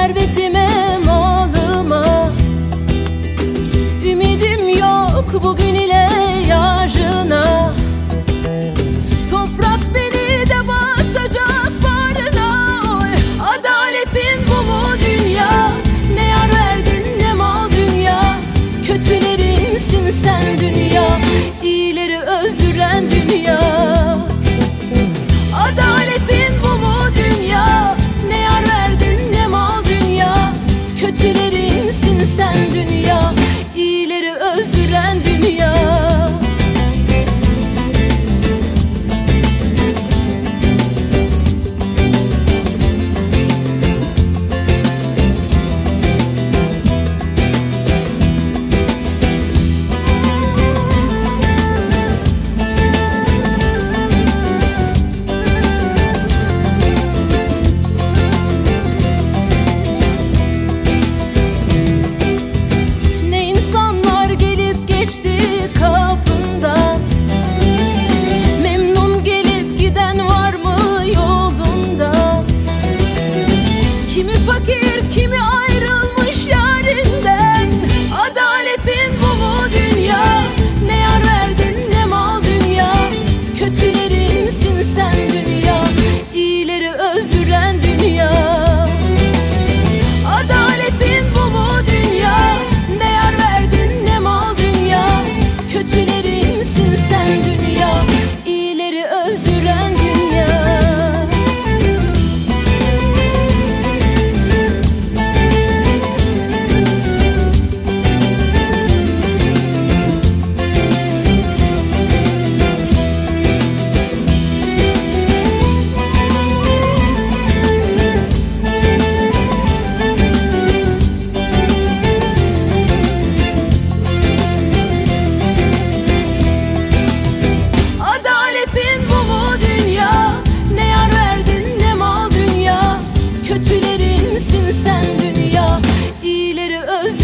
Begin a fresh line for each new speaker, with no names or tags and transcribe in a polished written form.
servetime, malıma. Ümidim yok bugün ile yarına. Toprak beni de basacak bağrına. Oy, adaletin bu mu dünya? Ne yar verdin ne mal dünya. Kötülerinsin sen dünya, iyileri öldüren dünya. Adaletin bu mu dünya? Ne yar verdin ne mal dünya. Kötülerinsin sen dünya, iyileri öldüren dünya. Kapından memnun gelip giden var mı yolundan? Kimi fakir kimi ayrılmış yarinden. Adaletin bu mu dünya? Ne yar verdin ne mal dünya. Kötülerinsin sen dünya, iyileri öldüren dünya. Adaletin bu mu dünya? Ne yar verdin ne mal dünya. Kötülerinsin sen dünya, iyileri öldüren dünya. Kötülerinsin sen dünya, iyileri öldüren